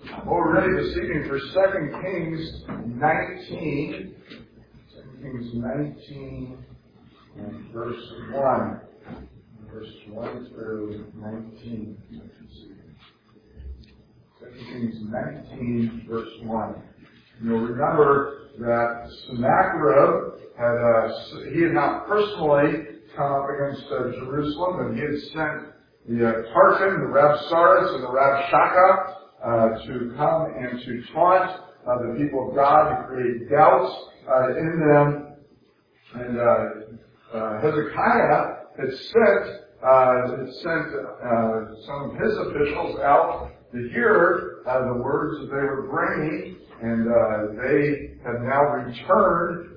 Well, we're ready this evening for 2 Kings 19. 2 Kings 19 and verse 1. Verse 1 through 19. 2 Kings 19, verse 1. You'll remember that Sennacherib had not personally come up against Jerusalem, but he had sent the Tartan, the Rabsaris, and the Rabshakeh to come and to taunt the people of God, to create doubts in them. And Hezekiah had sent some of his officials out to hear the words that they were bringing, and they have now returned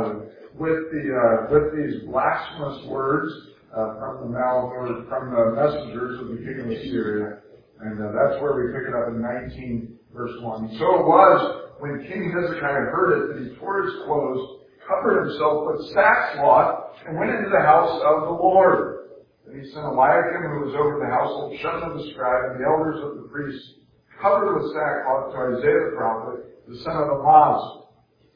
with these blasphemous words from the mouth or from the messengers of the king of Assyria. And that's where we pick it up in 19 verse 1. So it was when King Hezekiah heard it that he tore his clothes, covered himself with sackcloth, and went into the house of the Lord. And he sent Eliakim, who was over the household, Shebna the scribe, and the elders of the priests, covered with sackcloth, to Isaiah the prophet, the son of Amoz.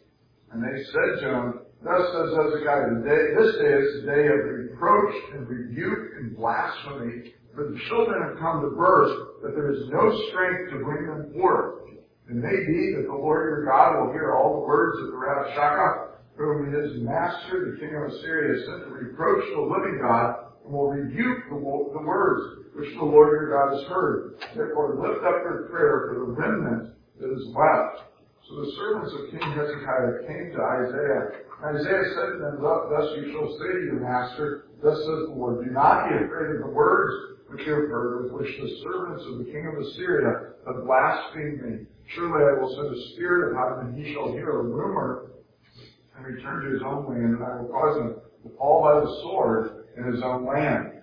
And they said to him, "Thus says Hezekiah, this day is the day of reproach and rebuke and blasphemy, for the children have come to birth, but there is no strength to bring them forth. It may be that the Lord your God will hear all the words of the Rabshakeh, whom his master, the king of Assyria, sent to reproach the living God, and will rebuke the words which the Lord your God has heard. Therefore lift up your prayer for the remnant that is left." So the servants of King Hezekiah came to Isaiah. Isaiah said to them, "Thus you shall say to your master, thus says the Lord, do not be afraid of the words which you have heard, with which the servants of the king of Assyria have blasphemed me. Surely I will send a spirit upon him, and he shall hear a rumor and return to his own land, and I will cause him to fall by the sword in his own land."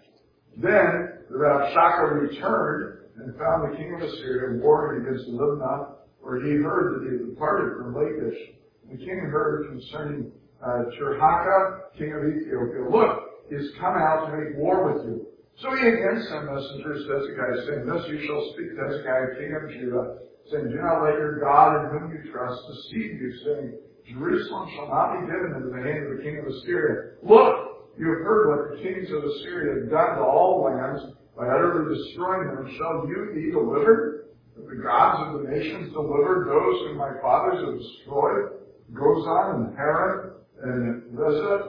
Then the Rabshakeh returned and found the king of Assyria warring against Libnah, where he heard that he had departed from Lachish. The king heard concerning Tirhakah, king of Ethiopia, "Look, he has come out to make war with you." So he again sent messengers to Hezekiah, saying, "Thus you shall speak to Hezekiah, king of Judah, saying, do not let your God in whom you trust deceive you, saying, Jerusalem shall not be given into the hand of the king of Assyria. Look, you have heard what the kings of Assyria have done to all lands by utterly destroying them. Shall you be delivered? Have the gods of the nations delivered those whom my fathers have destroyed? Gozan and Haran and Rezeph,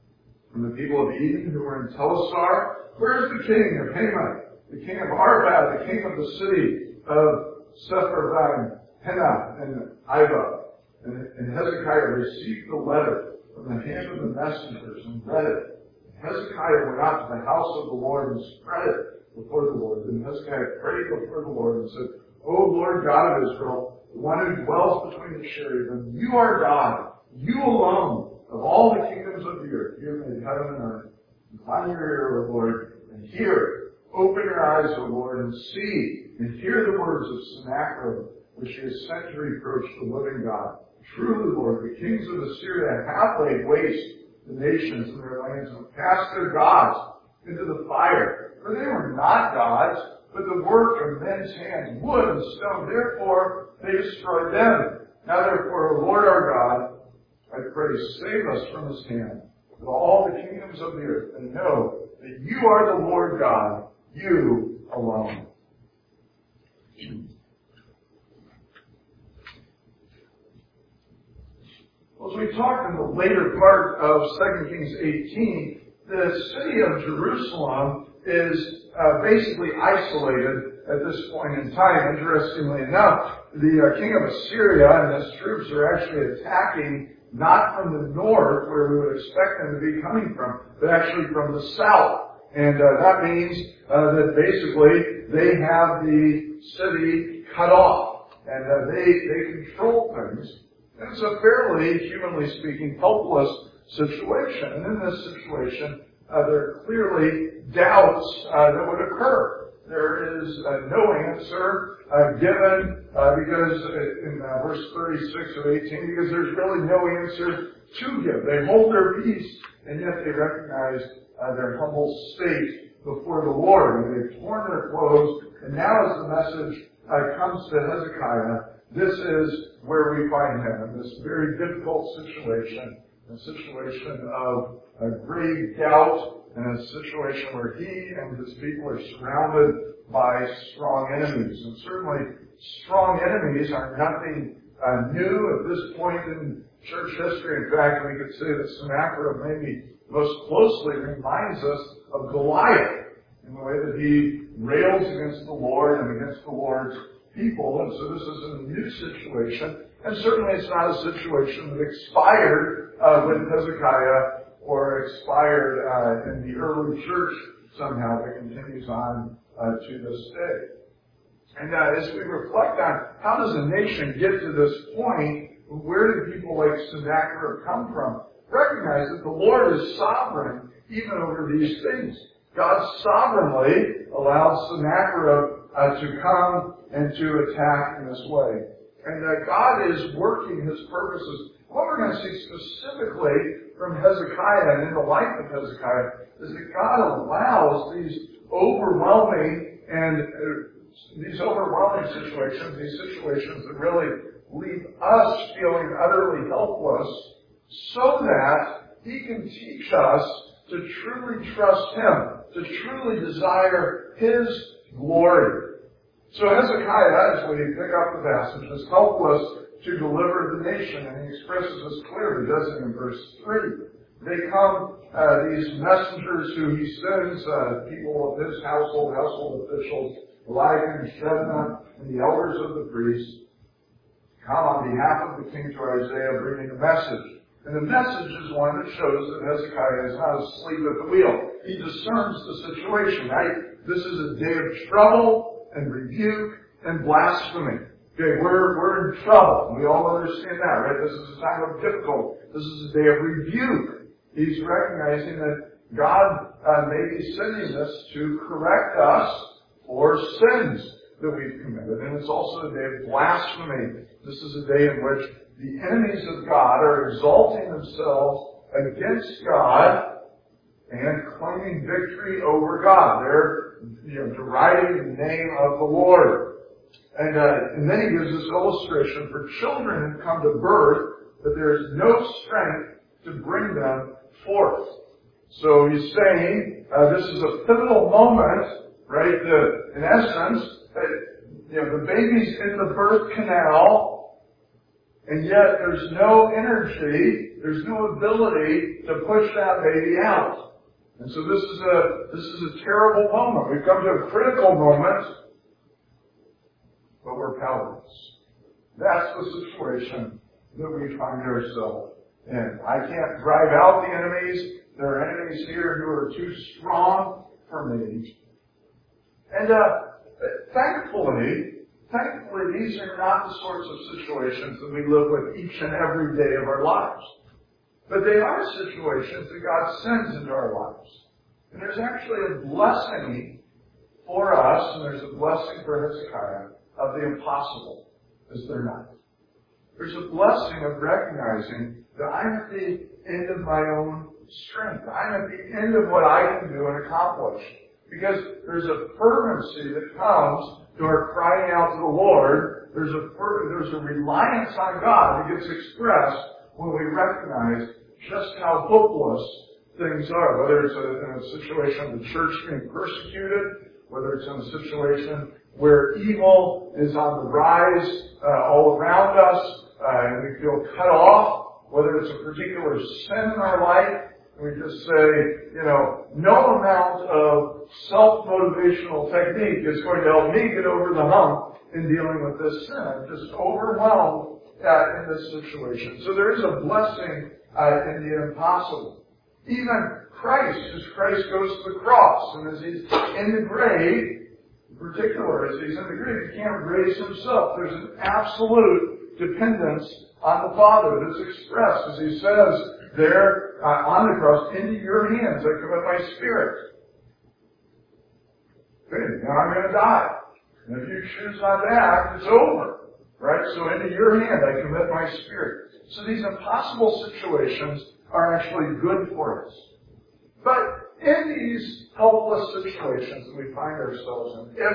and the people of Eden who were in Telasar? Where is the king of Hamath, the king of Arpad, the king of the city of Sepharvaim, Hena and Iva?" And Hezekiah received the letter from the hand of the messengers and read it. Hezekiah went out to the house of the Lord and spread it before the Lord. Then Hezekiah prayed before the Lord and said, "O Lord God of Israel, the one who dwells between the cherubim, you are God, you alone, of all the kingdoms of the earth. You have made heaven and earth. Incline your ear, O Lord, and hear. Open your eyes, O Lord, and see, and hear the words of Sennacherib, which he has sent to reproach the living God. Truly, Lord, the kings of Assyria have laid waste the nations and their lands and cast their gods into the fire. For they were not gods, but the work of men's hands, wood and stone. Therefore, they destroyed them. Now, therefore, O Lord our God, I pray, save us from his hand, with all the kingdoms of the earth, and know that you are the Lord God, you alone." As we talked in the later part of 2 Kings 18, the city of Jerusalem is basically isolated at this point in time. Interestingly enough, the king of Assyria and his troops are actually attacking not from the north, where we would expect them to be coming from, but actually from the south. And that means that basically they have the city cut off, and they control things. And it's a fairly, humanly speaking, helpless situation. And in this situation, there are clearly doubts that would occur. There is no answer given because in verse 36 of 18, because there's really no answer to give. They hold their peace, and yet they recognize their humble state before the Lord. And they've torn their clothes, and now is the message comes to Hezekiah, this is where we find him, in this very difficult situation, a situation of a grave doubt, and a situation where he and his people are surrounded by strong enemies. And certainly, strong enemies are nothing new at this point in church history. In fact, we could say that Sennacherib maybe most closely reminds us of Goliath in the way that he rails against the Lord and against the Lord's people. And so this is a new situation. And certainly it's not a situation that expired with Hezekiah or expired in the early church somehow, but continues on to this day. And as we reflect on how does a nation get to this point, where do people like Sennacherib come from? Recognize that the Lord is sovereign even over these things. God sovereignly allows Sennacherib to come and to attack in this way. And God is working His purposes. What we're going to see specifically from Hezekiah and in the life of Hezekiah is that God allows these overwhelming situations, these situations that really leave us feeling utterly helpless, so that He can teach us to truly trust Him, to truly desire His glory. So Hezekiah, as we pick up the passage, is helpless to deliver the nation, and he expresses this clearly, doesn't he, in verse 3. They come, these messengers who he sends, people of his household officials, Eliakim and Shebna, and the elders of the priests, come on behalf of the king to Isaiah, bringing a message. And the message is one that shows that Hezekiah is not asleep at the wheel. He discerns the situation. This is a day of trouble and rebuke and blasphemy. Okay, we're in trouble. We all understand that, right? This is a time of difficulty. This is a day of rebuke. He's recognizing that God may be sending this to correct us for sins that we've committed. And it's also a day of blasphemy. This is a day in which the enemies of God are exalting themselves against God and claiming victory over God. They're deriding the name of the Lord. And then he gives this illustration for children who come to birth that there is no strength to bring them forth. So he's saying this is a pivotal moment, right? In essence, the baby's in the birth canal, and yet there's no energy, there's no ability to push that baby out. And so this is a terrible moment. We've come to a critical moment, but we're powerless. That's the situation that we find ourselves in. I can't drive out the enemies. There are enemies here who are too strong for me. And thankfully, these are not the sorts of situations that we live with each and every day of our lives. But they are situations that God sends into our lives. And there's actually a blessing for us, and there's a blessing for Hezekiah, of the impossible, is there not? There's a blessing of recognizing that I'm at the end of my own strength. I'm at the end of what I can do and accomplish. Because there's a fervency that comes to our crying out to the Lord. There's a reliance on God that gets expressed when we recognize just how hopeless things are. Whether it's in a situation of the church being persecuted, whether it's in a situation where evil is on the rise all around us, and we feel cut off, whether it's a particular sin in our life, we just say, no amount of self-motivational technique is going to help me get over the hump in dealing with this sin. I'm just overwhelmed in this situation. So there is a blessing in the impossible. Even Christ, as Christ goes to the cross, and as He's in the grave, in particular, as He's in the grave, He can't raise Himself. There's an absolute dependence on the Father that's expressed, as He says there on the cross, into your hands I commit my spirit. Okay, now I'm going to die. And if you choose not to act, it's over. Right? So into your hand I commit my spirit. So these impossible situations are actually good for us. But in these helpless situations that we find ourselves in, if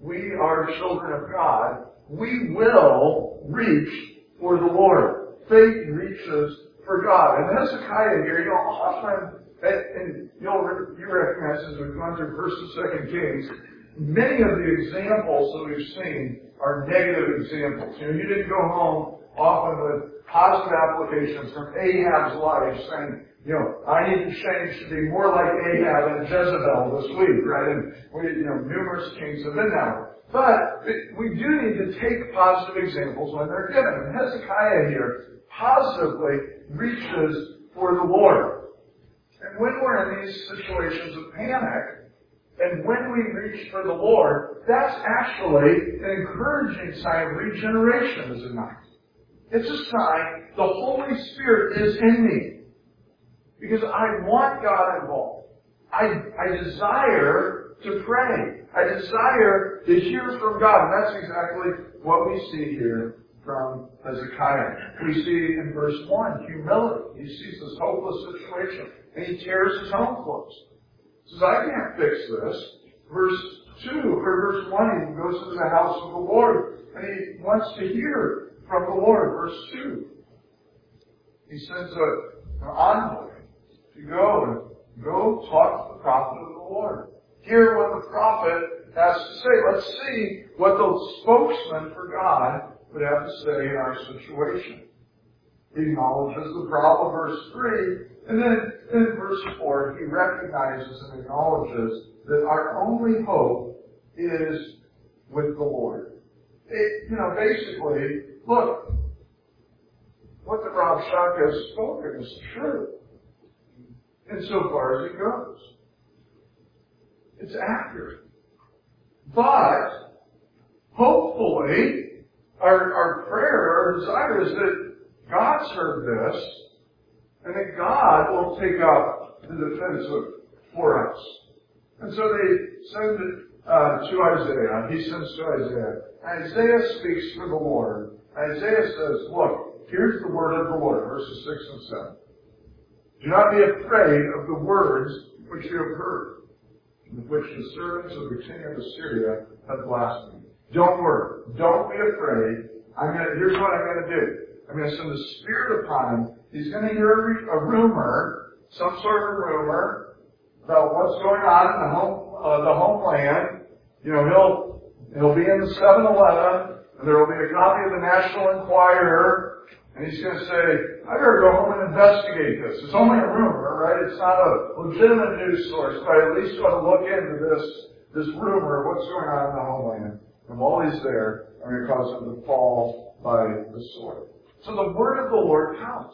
we are children of God, we will reach for the Lord. Faith reaches for God. And Hezekiah here, often, and you recognize as we've gone through 1st and 2nd Kings, many of the examples that we've seen are negative examples. You didn't go home often with positive applications from Ahab's life saying, I need to change to be more like Ahab and Jezebel this week, right? And numerous kings have been that way. But we do need to take positive examples when they're given. And Hezekiah here positively reaches for the Lord. And when we're in these situations of panic, and when we reach for the Lord, that's actually an encouraging sign of regeneration, is it not? It's a sign the Holy Spirit is in me. Because I want God involved. I desire to pray. I desire to hear from God. And that's exactly what we see here from Hezekiah. We see in verse 1, humility. He sees this hopeless situation, and he tears his own clothes. He says, I can't fix this. Verse 1, he goes to the house of the Lord, and he wants to hear from the Lord. Verse 2, he sends an envoy to go talk to the prophet of the Lord. Hear what the prophet has to say. Let's see what the spokesman for God would have to say in our situation. He acknowledges the problem, verse 3, and then in verse 4, he recognizes and acknowledges that our only hope is with the Lord. Basically, look, what the Rav Shaka has spoken is true. Insofar as it goes. It's accurate. But, hopefully, our prayer, our desire is that God's heard this, and that God will take up the defensive for us. And so they send it to Isaiah. He sends to Isaiah. Isaiah speaks for the Lord. Isaiah says, look, here's the word of the Lord, verses 6 and 7. Do not be afraid of the words which you have heard, with which the servants of the king of Assyria have blasphemed. Don't worry. Don't be afraid. Here's what I'm going to do. I'm going to send the Spirit upon him. He's going to hear a rumor, some sort of rumor, about what's going on in the homeland. He'll be in the 7-Eleven, and there will be a copy of the National Enquirer. And he's going to say, I better go home and investigate this. It's only a rumor, right? It's not a legitimate news source, but I at least want to look into this rumor of what's going on in the homeland. And while he's there, I'm going to cause him to fall by the sword. So the word of the Lord counts.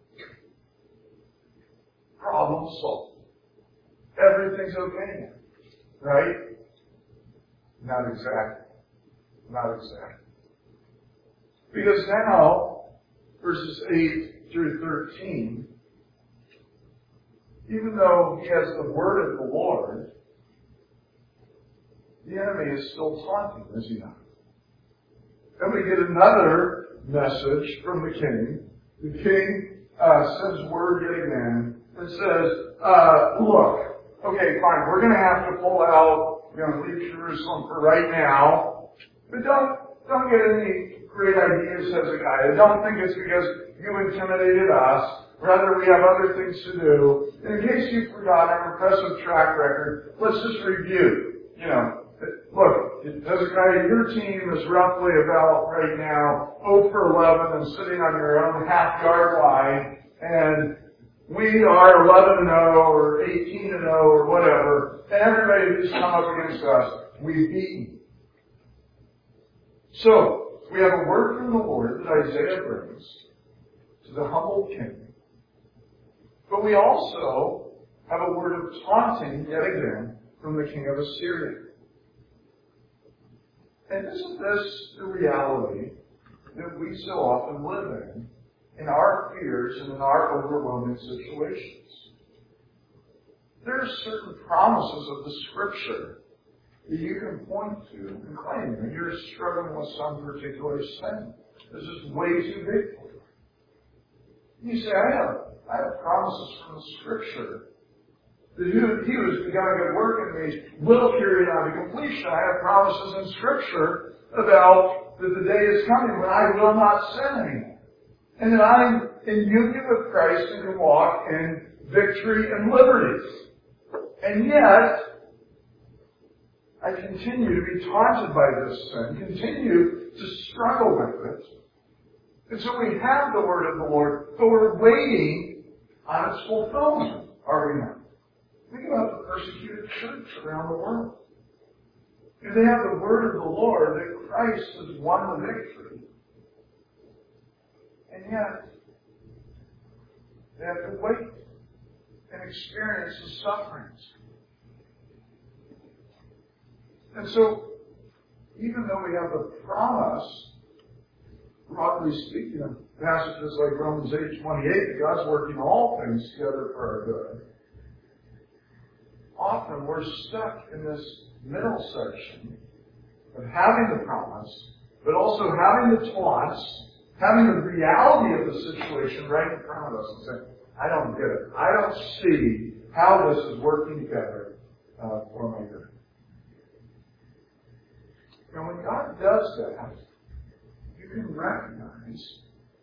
Problem solved. Everything's okay now. Right? Not exactly. Not exactly. Because now, verses 8 through 13, even though he has the word of the Lord, the enemy is still taunting, is he not? Then we get another message from the king. The king sends word yet again and says, look, okay, fine, we're going to have to pull out, leave Jerusalem for right now, but don't get any great ideas, Hezekiah. Don't think it's because you intimidated us. Rather, we have other things to do. And in case you forgot our impressive track record, let's just review. Look, Hezekiah, your team is roughly about right now 0 for 11 and sitting on your own half-yard line. And we are 11-0 or 18-0 or whatever. And everybody who's come up against us, we've beaten. So, we have a word from the Lord that Isaiah brings to the humble king. But we also have a word of taunting, yet again, from the king of Assyria. And isn't this the reality that we so often live in our fears and in our overwhelming situations? There are certain promises of the Scripture that you can point to and claim that you're struggling with some particular sin. This is way too big for you. You say, I have promises from the Scripture That he who's begun a good work in me will carry it on to completion. I have promises in Scripture about that the day is coming when I will not sin anymore. And that I'm in union with Christ and can walk in victory and liberty. And yet, I continue to be taunted by this sin, continue to struggle with it. And so we have the word of the Lord, but we're waiting on its fulfillment, are we not? Think about the persecuted church around the world. If they have the word of the Lord, that Christ has won the victory. And yet, they have to wait and experience the sufferings. And so, even though we have the promise, broadly speaking, of passages like Romans 8:28, that God's working all things together for our good, often we're stuck in this middle section of having the promise, but also having the taunts, having the reality of the situation right in front of us and saying, I don't get it. I don't see how this is working together for my good. And when God does that, you can recognize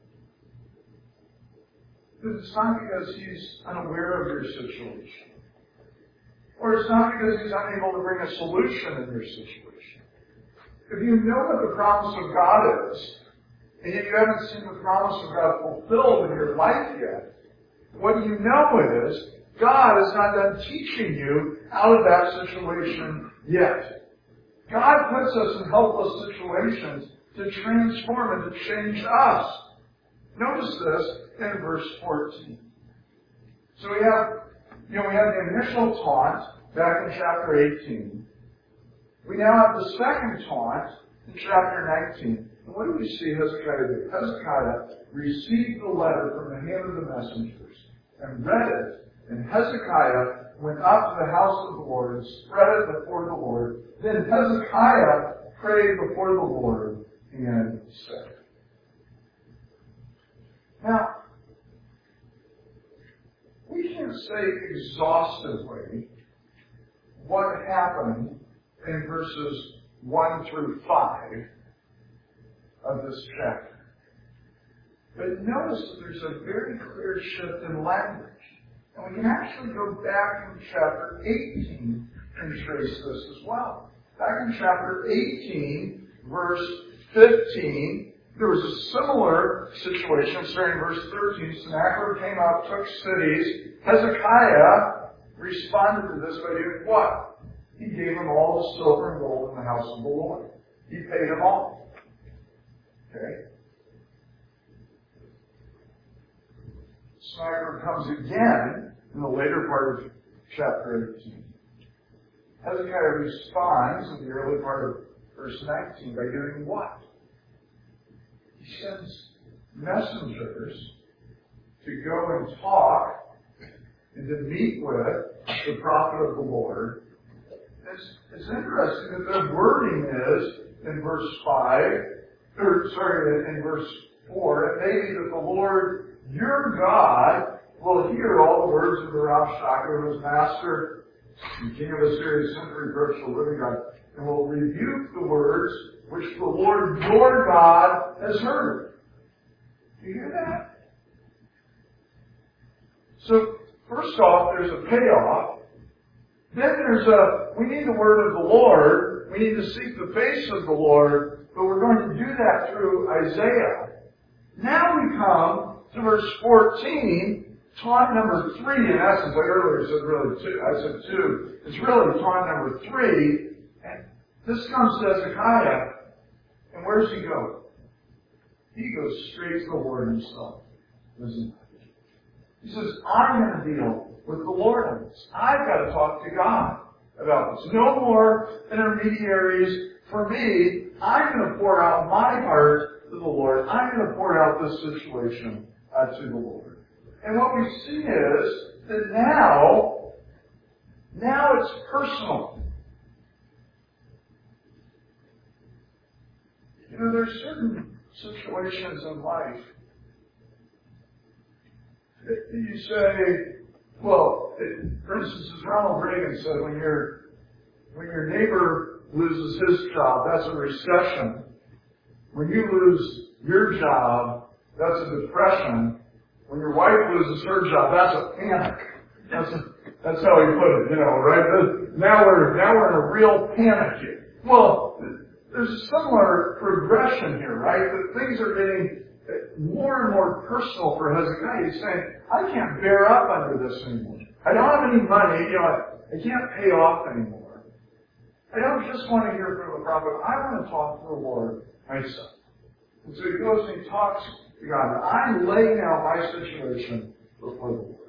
that it's not because He's unaware of your situation. Or it's not because He's unable to bring a solution in your situation. If you know what the promise of God is, and yet you haven't seen the promise of God fulfilled in your life yet, what you know is God is not done teaching you out of that situation yet. God puts us in helpless situations to transform and to change us. Notice this in verse 14. So we have the initial taunt back in chapter 18. We now have the second taunt in chapter 19. And what do we see Hezekiah do? Hezekiah received the letter from the hand of the messengers and read it. And Hezekiah went up to the house of the Lord and spread it before the Lord. Then Hezekiah prayed before the Lord and said. Now, we can't say exhaustively what happened in verses 1 through 5 of this chapter. But notice that there's a very clear shift in language. And we can actually go back in chapter 18 and trace this as well. Back in chapter 18, verse 15, there was a similar situation starting in verse 13. Sennacherib came out, took cities. Hezekiah responded to this by doing what? He gave him all the silver and gold in the house of the Lord. He paid them all. Okay? Sennacherib comes again in the later part of chapter 18. Hezekiah responds in the early part of verse 19 by doing what? He sends messengers to go and talk and to meet with the prophet of the Lord. It's interesting that the wording is in verse 4, it may be that the Lord, your God, will hear all the words of the Rabshakeh, his master, and king of Assyria, sent to reproach the living God, and will rebuke the words which the Lord your God has heard. Do you hear that? So, first off, there's a payoff. Then we need the word of the Lord. We need to seek the face of the Lord, but we're going to do that through Isaiah. Now we come to verse 14, taunt number 3 in essence. I earlier said really 2. I said 2. It's really taunt number 3. And this comes to Hezekiah. And where does he go? He goes straight to the Lord himself. Listen. He says, I'm going to deal with the Lord on this. I've got to talk to God about this. No more intermediaries for me. I'm going to pour out my heart to the Lord. I'm going to pour out this situation to the Lord. And what we see is that now it's personal. You know, there's certain situations in life that you say, Well, for instance, as Ronald Reagan said, when your neighbor loses his job, that's a recession. When you lose your job, that's a depression. When your wife loses her job, that's a panic. That's how he put it, right? Now we're in a real panic here. Well, there's a similar progression here, right? That things are getting more and more personal for Hezekiah. He's saying, I can't bear up under this anymore. I don't have any money. I can't pay off anymore. I don't just want to hear from the prophet. I want to talk to the Lord myself. And so he goes and he talks to God. I'm laying out my situation before the Lord.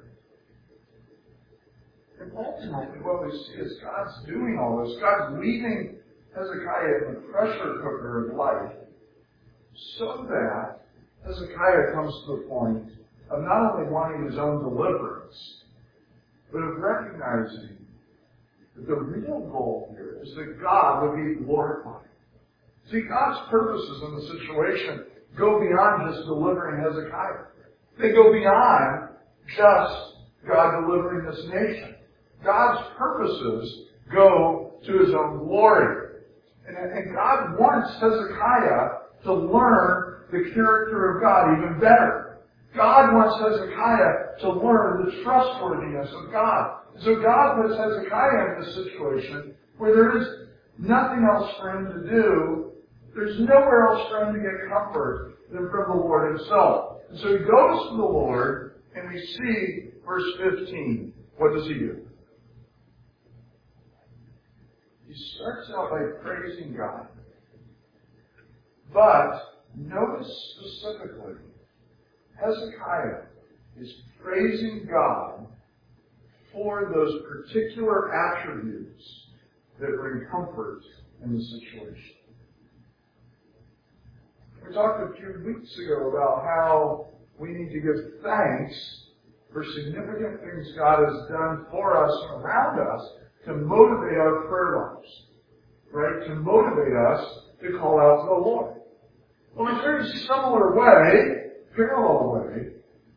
And ultimately what we see is God's doing all this. God's leaving Hezekiah in the pressure cooker of life so that Hezekiah comes to the point of not only wanting his own deliverance, but of recognizing that the real goal here is that God would be glorified. See, God's purposes in the situation go beyond just delivering Hezekiah. They go beyond just God delivering this nation. God's purposes go to His own glory. And God wants Hezekiah to learn the character of God even better. God wants Hezekiah to learn the trustworthiness of God. So God puts Hezekiah in this situation where there is nothing else for him to do. There's nowhere else for him to get comfort than from the Lord Himself. And so he goes to the Lord, and we see verse 15. What does he do? He starts out by praising God. But notice specifically, Hezekiah is praising God for those particular attributes that bring comfort in the situation. We talked a few weeks ago about how we need to give thanks for significant things God has done for us and around us to motivate our prayer lives, right? To motivate us to call out to the Lord. Well, in a very similar way, parallel way,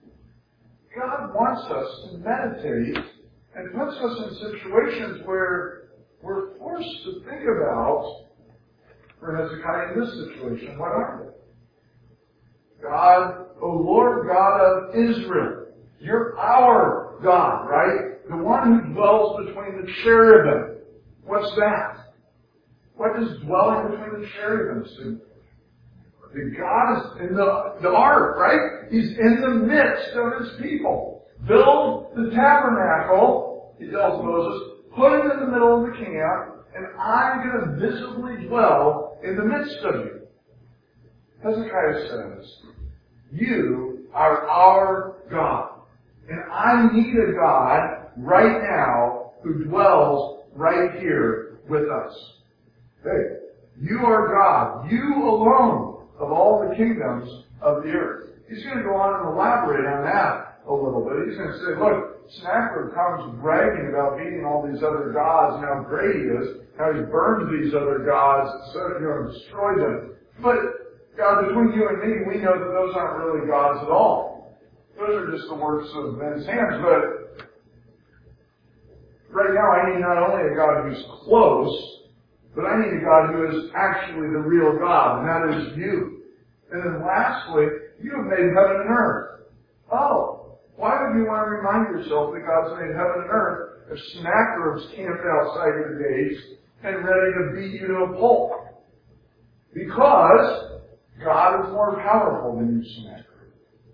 God wants us to meditate and puts us in situations where we're forced to think about, for Hezekiah in this situation, what are they? God, O Lord God of Israel, you're our God, right? The one who dwells between the cherubim. What's that? What does dwelling between the cherubim signify? That God is in the ark, right? He's in the midst of His people. Build the tabernacle, He tells Moses, put it in the middle of the camp, and I'm going to visibly dwell in the midst of you. Hezekiah says, you are our God. And I need a God right now who dwells right here with us. Hey, you are God. You alone of all the kingdoms of the earth. He's going to go on and elaborate on that a little bit. He's going to say, look, Sennacherib comes bragging about beating all these other gods and how great he is, how he's burned these other gods, and destroyed them. But God, between you and me, we know that those aren't really gods at all. Those are just the works of men's hands. But right now, I need not only a God who's close, but I need a God who is actually the real God, and that is you. And then lastly, you have made heaven and earth. Oh, why would you want to remind yourself that God's made heaven and earth if Sennacherib's camped outside your gates and ready to beat you to a pulp? Because God is more powerful than you, Sennacherib.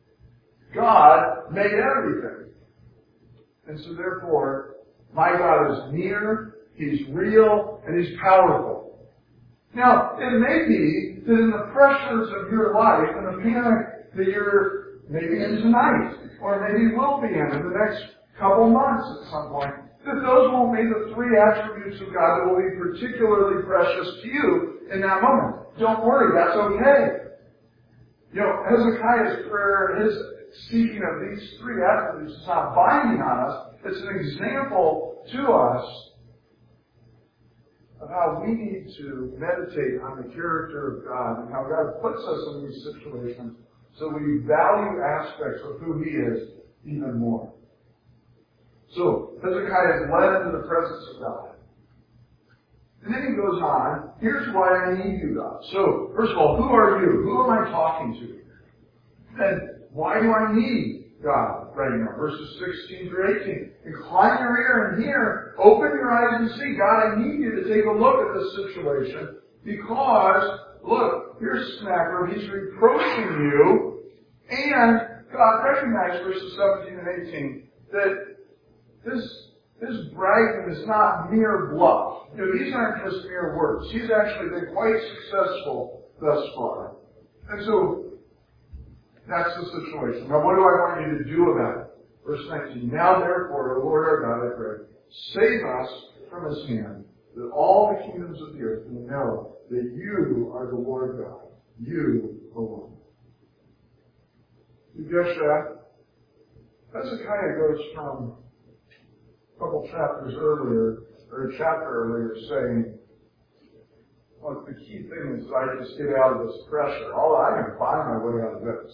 God made everything. And so therefore, my God is near, He's real, and He's powerful. Now, it may be that in the pressures of your life and the panic that you're maybe in tonight, or maybe will be in the next couple months at some point, that those won't be the three attributes of God that will be particularly precious to you in that moment. Don't worry, that's okay. Hezekiah's prayer, his seeking of these three attributes is not binding on us. It's an example to us of how we need to meditate on the character of God and how God puts us in these situations so we value aspects of who He is even more. So Hezekiah is led into the presence of God. And then he goes on, here's why I need you, God. So, first of all, who are you? Who am I talking to? Then, why do I need God right now? Verses 16 through 18. Incline your ear and hear. Open your eyes and see. God, I need you to take a look at this situation because, look, here's Sennacherib. He's reproaching you. And God recognized, verses 17 and 18, that this bragging is not mere bluff. These aren't just mere words. He's actually been quite successful thus far. And so, that's the situation. Now, what do I want you to do about it? Verse 19. Now, therefore, O Lord our God, I pray, save us from his hand, that all the kingdoms of the earth may know that you are the Lord God, you alone. Yeshua, Hezekiah goes from a couple chapters earlier, or a chapter earlier, saying, look, the key thing is I just get out of this pressure. I can find my way out of this.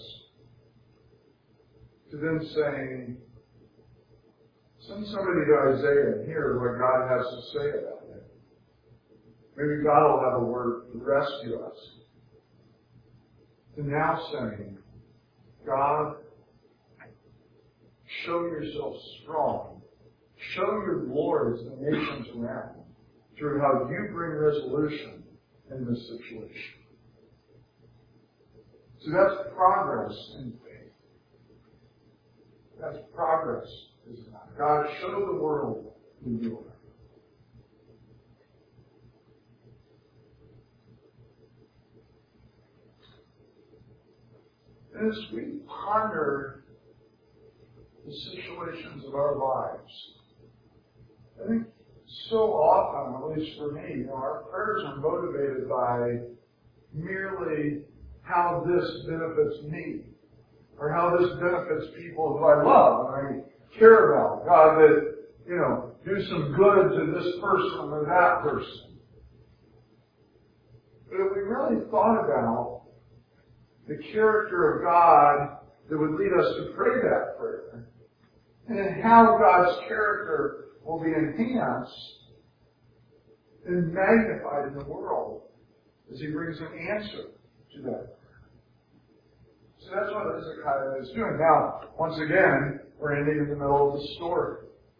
To then saying, send somebody to Isaiah and hear what God has to say about it. Maybe God will have a word to rescue us. To now saying, God, show yourself strong. Show your glory to the nations around through how you bring resolution in this situation. So that's progress in faith. That's progress, is it not? God, show the world who you are. As we ponder the situations of our lives, I think so often, at least for me, our prayers are motivated by merely how this benefits me, or how this benefits people who I love and I care about. God, that, do some good to this person or that person. But if we really thought about the character of God that would lead us to pray that prayer, and how God's character will be enhanced and magnified in the world as he brings an answer to that. So that's what Hezekiah is doing. Now, once again, we're ending in the middle of the story.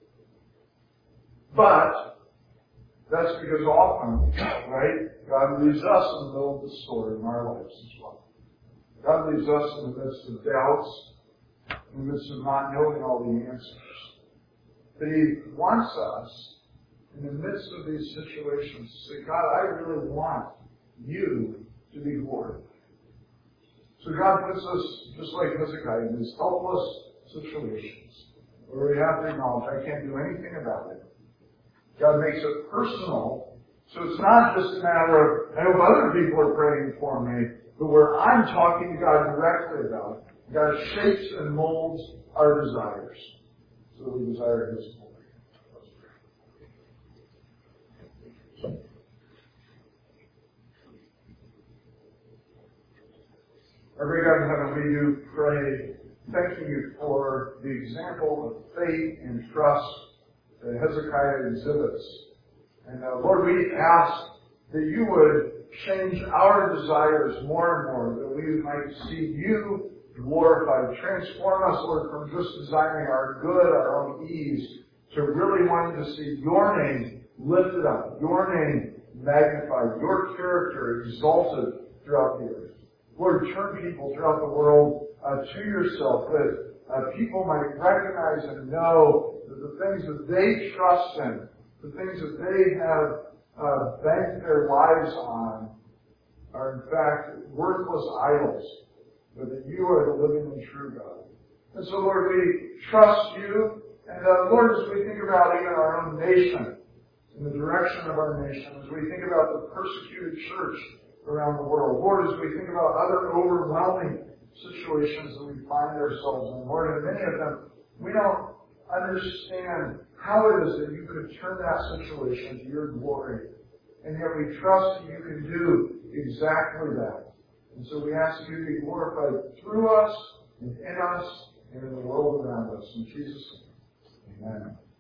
But that's because often, right, God leaves us in the middle of the story in our lives as well. God leaves us in the midst of doubts, in the midst of not knowing all the answers. But he wants us, in the midst of these situations, to say, God, I really want you to be glorified. So God puts us, just like Hezekiah, in these helpless situations where we have to acknowledge, I can't do anything about it. God makes it personal, so it's not just a matter of, I hope other people are praying for me, but where I'm talking to God directly about it. God shapes and molds our desires so that we desire his glory. Our great God in heaven, we do pray, thanking you for the example of faith and trust that Hezekiah exhibits. And Lord, we ask that you would change our desires more and more, that we might see you glorified. Transform us, Lord, from just desiring our good, our own ease, to really wanting to see your name lifted up, your name magnified, your character exalted throughout the earth. Lord, turn people throughout the world to yourself, that people might recognize and know that the things that they trust in, the things that they have banked their lives on, are in fact worthless idols, but that you are the living and true God. And so, Lord, we trust you. And Lord, as we think about even our own nation, in the direction of our nation, as we think about the persecuted church around the world, Lord, as we think about other overwhelming situations that we find ourselves in, Lord, and many of them, we don't understand how it is that you could turn that situation to your glory. And yet we trust that you can do exactly that. And so we ask you to be glorified through us, and in us, and in the world around us. In Jesus' name. Amen.